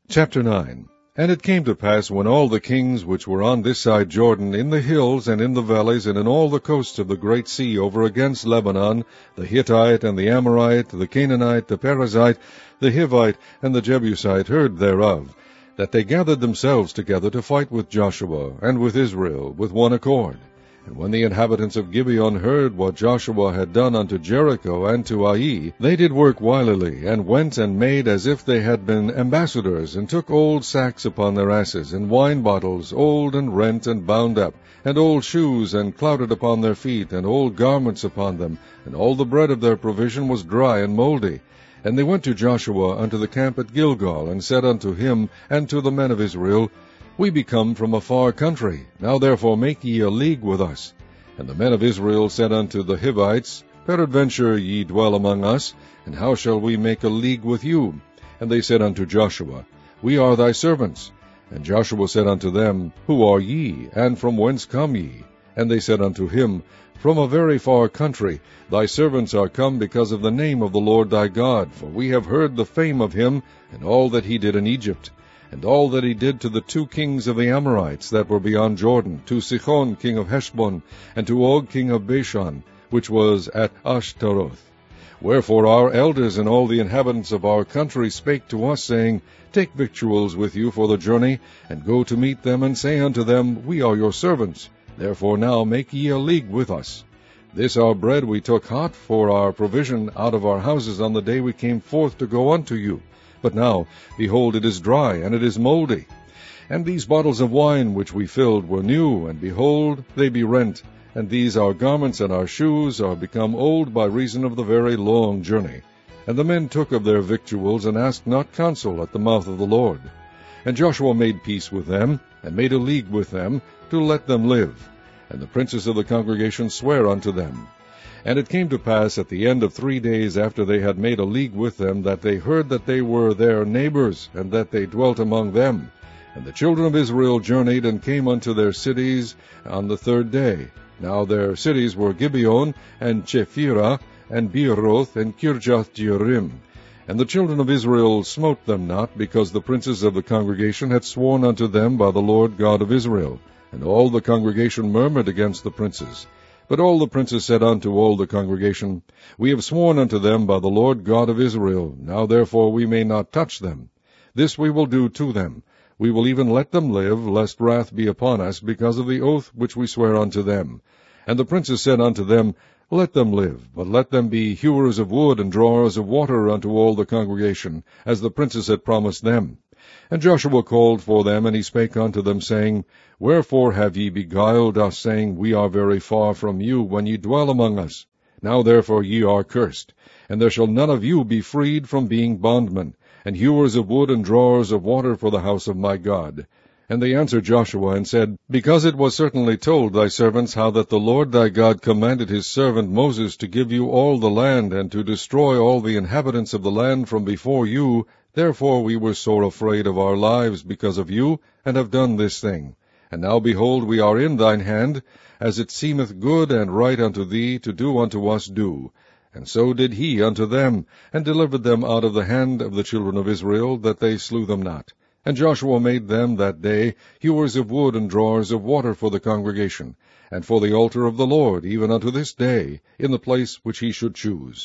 Chapter 9. And it came to pass, when all the kings which were on this side Jordan, in the hills and in the valleys, and in all the coasts of the great sea over against Lebanon, the Hittite and the Amorite, the Canaanite, the Perizzite, the Hivite, and the Jebusite, heard thereof, that they gathered themselves together to fight with Joshua and with Israel with one accord. And when the inhabitants of Gibeon heard what Joshua had done unto Jericho and to Ai, they did work wilily, and went and made as if they had been ambassadors, and took old sacks upon their asses, and wine bottles, old and rent and bound up, and old shoes, and clouted upon their feet, and old garments upon them, and all the bread of their provision was dry and mouldy. And they went to Joshua unto the camp at Gilgal, and said unto him and to the men of Israel, We be come from a far country, now therefore make ye a league with us. And the men of Israel said unto the Hivites, Peradventure ye dwell among us, and how shall we make a league with you? And they said unto Joshua, We are thy servants. And Joshua said unto them, Who are ye, and from whence come ye? And they said unto him, From a very far country. Thy servants are come because of the name of the Lord thy God, for we have heard the fame of him, and all that he did in Egypt, and all that he did to the two kings of the Amorites that were beyond Jordan, to Sihon king of Heshbon, and to Og king of Bashan, which was at Ashtaroth. Wherefore our elders and all the inhabitants of our country spake to us, saying, Take victuals with you for the journey, and go to meet them, and say unto them, We are your servants. Therefore now make ye a league with us. This our bread we took hot for our provision out of our houses on the day we came forth to go unto you. But now, behold, it is dry, and it is mouldy. And these bottles of wine which we filled were new, and behold, they be rent. And these our garments and our shoes are become old by reason of the very long journey. And the men took of their victuals, and asked not counsel at the mouth of the Lord. And Joshua made peace with them, and made a league with them, to let them live. And the princes of the congregation sware unto them. And it came to pass at the end of 3 days after they had made a league with them, that they heard that they were their neighbors, and that they dwelt among them. And the children of Israel journeyed, and came unto their cities on the 3rd day. Now their cities were Gibeon, and Chephirah, and Beeroth, and Kirjath-jearim. And the children of Israel smote them not, because the princes of the congregation had sworn unto them by the Lord God of Israel. And all the congregation murmured against the princes. But all the princes said unto all the congregation, We have sworn unto them by the Lord God of Israel. Now therefore we may not touch them. This we will do to them. We will even let them live, lest wrath be upon us, because of the oath which we swear unto them. And the princes said unto them, Let them live, but let them be hewers of wood and drawers of water unto all the congregation, as the princes had promised them. And Joshua called for them, and he spake unto them, saying, Wherefore have ye beguiled us, saying, We are very far from you, when ye dwell among us? Now therefore ye are cursed, and there shall none of you be freed from being bondmen, and hewers of wood and drawers of water for the house of my God. And they answered Joshua, and said, Because it was certainly told thy servants how that the Lord thy God commanded his servant Moses to give you all the land, and to destroy all the inhabitants of the land from before you, therefore we were sore afraid of our lives because of you, and have done this thing. And now, behold, we are in thine hand, as it seemeth good and right unto thee to do unto us do. And so did he unto them, and delivered them out of the hand of the children of Israel, that they slew them not. And Joshua made them that day hewers of wood and drawers of water for the congregation, and for the altar of the Lord, even unto this day, in the place which he should choose.